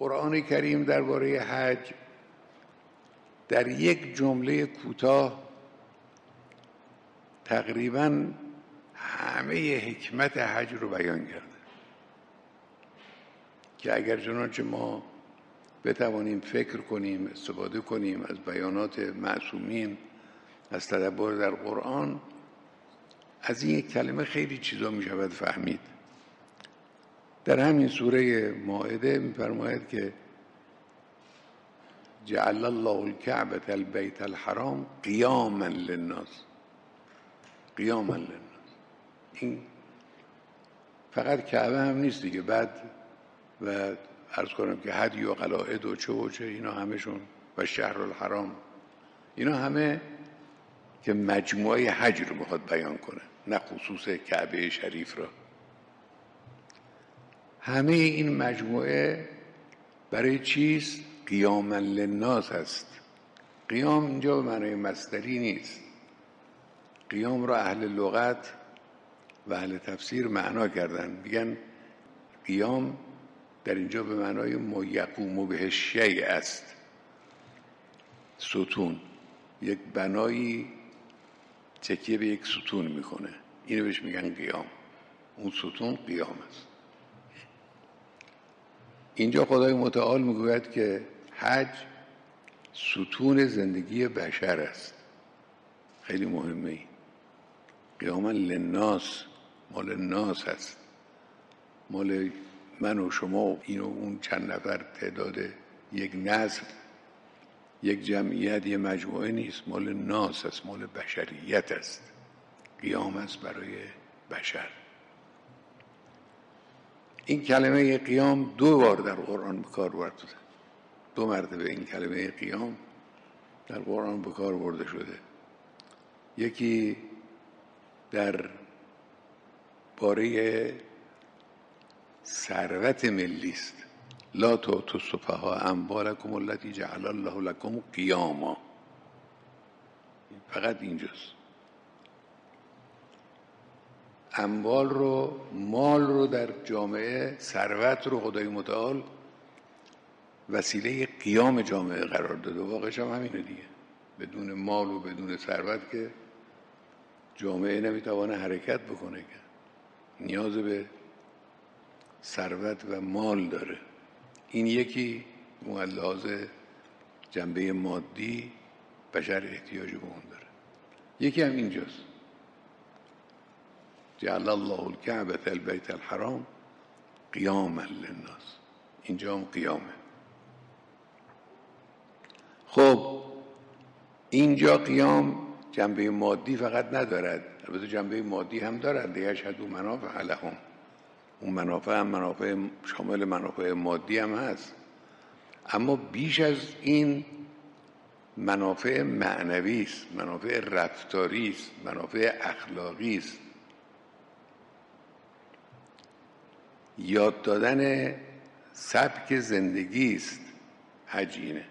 قرآن کریم درباره حج در یک جمله کوتاه تقریباً همه حکمت حج رو بیان کرده که اگر چنانچه ما بتوانیم فکر کنیم، استفاده کنیم از بیانات معصومین، از تدبر در قرآن، از این یک کلمه خیلی چیزا می شود فهمید. در همین سوره مائده می فرماید که جعل الله الکعبة البیت الحرام قیاما للناس. قیاما للناس، این فقط کعبه هم نیست دیگه، بعد و عرض کنم که هدی و قلائد و چه اینا همشون و شهر الحرام، اینا همه که مجموعه حج رو میخواد بیان کنه، نه خصوص کعبه شریف را. همه این مجموعه برای چیست؟ قیاما للناس هست. قیام اینجا به معنای مصدری نیست. قیام را اهل لغت و اهل تفسیر معنا کردن، میگن قیام در اینجا به معنای ما یقوم به شیء است. ستون، یک بنایی تکیه به یک ستون میکنه، اینو بهش میگن قیام. اون ستون قیام است. اینجا خدای متعال میگوید که حج ستون زندگی بشر است. خیلی مهمه این. قیاما للناس، مال الناس هست، مال من و شما و این و اون چند نفر تعداد یک نسل، یک جمعیت، یک مجموعه نیست، مال ناس است، مال بشریت است. قیام است برای بشر. این کلمه قیام 2 بار در قرآن به کار برده شده. 2 مرتبه این کلمه قیام در قرآن به کار برده شده. یکی در باره ثروت ملی است، لا تؤتوا السفهاء اموالکم التی جعل الله لکم قیاما. فقط اینجاست. اموال رو، مال رو در جامعه، ثروت رو خدای متعال وسیله قیام جامعه قرار داده. واقعش هم همینه دیگه. بدون مال و بدون ثروت که جامعه نمیتوانه حرکت بکنه، که نیاز به ثروت و مال داره. این یکی لحاظ جنبه مادی بشر احتیاج به اون داره. یکی هم اینجاست، جعل الله الکعبة البیت الحرام قیاما للناس. اینجا هم قیامه. خب اینجا قیام جنبه مادی فقط ندارد، البته جنبه مادی هم دارد. یشهدوا منافع لهم، اون منافع هم منافع شامل منافع مادی هم هست، اما بیش از این منافع معنوی است، منافع رفتاری است، منافع اخلاقی است. یاد دادن سبک زندگی است. حج اینه.